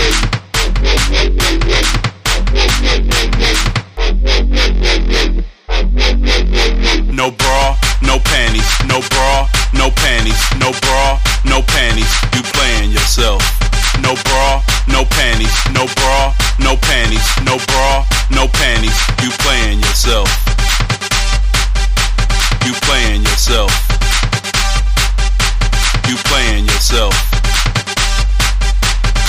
No bra, no panties, no bra, no panties, no bra, no panties, you playing yourself. No bra, no panties, no bra, no panties, no bra, no panties, you playing yourself. You playing yourself.